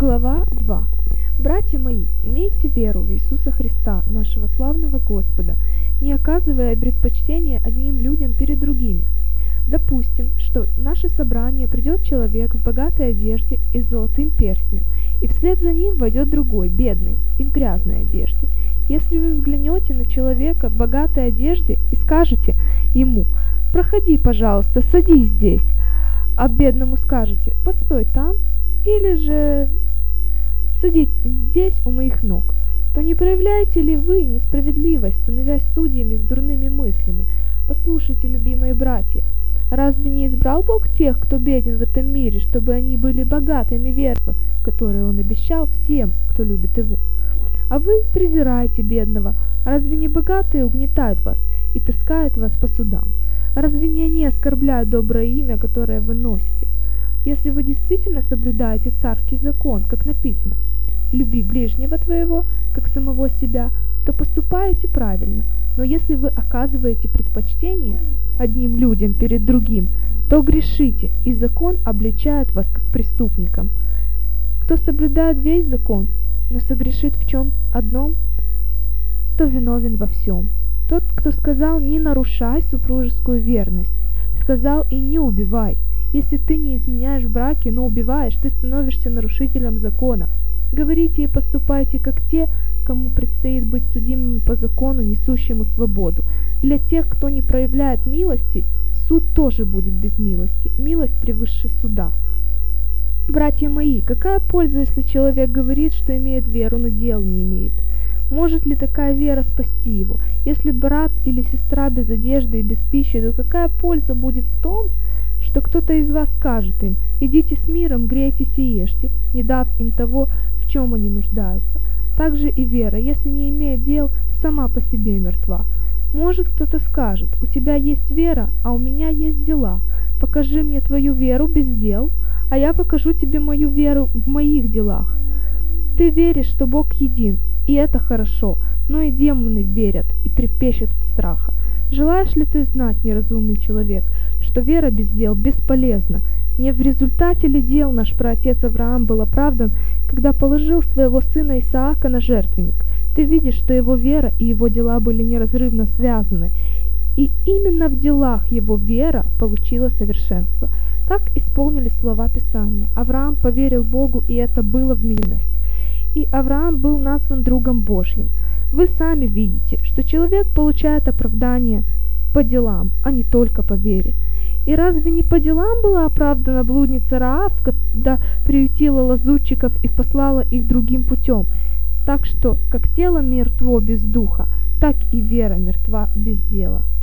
Глава 2. Братья мои, имейте веру в Иисуса Христа, нашего славного Господа, не оказывая предпочтения одним людям перед другими. Допустим, что в наше собрание придет человек в богатой одежде и с золотым перстнем, и вслед за ним войдет другой, бедный, и в грязной одежде. Если вы взглянете на человека в богатой одежде и скажете ему: «Проходи, пожалуйста, садись здесь», а бедному скажете: «Постой там», или же «Садись здесь у моих ног», то не проявляете ли вы несправедливость, становясь судьями с дурными мыслями? Послушайте, любимые братья, разве не избрал Бог тех, кто беден в этом мире, чтобы они были богатыми верою, которую Он обещал всем, кто любит Его? А вы презираете бедного. Разве не богатые угнетают вас и таскают вас по судам? Разве не они оскорбляют доброе имя, которое вы носите? Если вы действительно соблюдаете царский закон, как написано: «Люби ближнего твоего, как самого себя», то поступаете правильно. Но если вы оказываете предпочтение одним людям перед другим, то грешите, и закон обличает вас как преступникам. Кто соблюдает весь закон, но согрешит в чем одном, то виновен во всем. Тот, кто сказал: «Не нарушай супружескую верность», сказал и «Не убивай». Если ты не изменяешь в браке, но убиваешь, ты становишься нарушителем закона. Говорите и поступайте, как те, кому предстоит быть судимыми по закону, несущему свободу. Для тех, кто не проявляет милости, суд тоже будет без милости. Милость превыше суда. Братья мои, какая польза, если человек говорит, что имеет веру, но дел не имеет? Может ли такая вера спасти его? Если брат или сестра без одежды и без пищи, то какая польза будет в том, что кто-то из вас скажет им: «Идите с миром, грейтесь и ешьте», не дав им того, в чем они нуждаются? Так же и вера, если не имеет дел, сама по себе мертва. Может, кто-то скажет: «У тебя есть вера, а у меня есть дела. Покажи мне твою веру без дел, а я покажу тебе мою веру в моих делах». Ты веришь, что Бог един, и это хорошо, но и демоны верят и трепещут от страха. Желаешь ли ты знать, неразумный человек, что вера без дел бесполезна? Не в результате ли дел наш праотец Авраам был оправдан, когда положил своего сына Исаака на жертвенник? Ты видишь, что его вера и его дела были неразрывно связаны, и именно в делах его вера получила совершенство. Так исполнились слова Писания: «Авраам поверил Богу, и это было в милость». И Авраам был назван другом Божьим. Вы сами видите, что человек получает оправдание по делам, а не только по вере. И разве не по делам была оправдана блудница Раав, когда приютила лазутчиков и послала их другим путем? Так что, как тело мертво без духа, так и вера мертва без дела.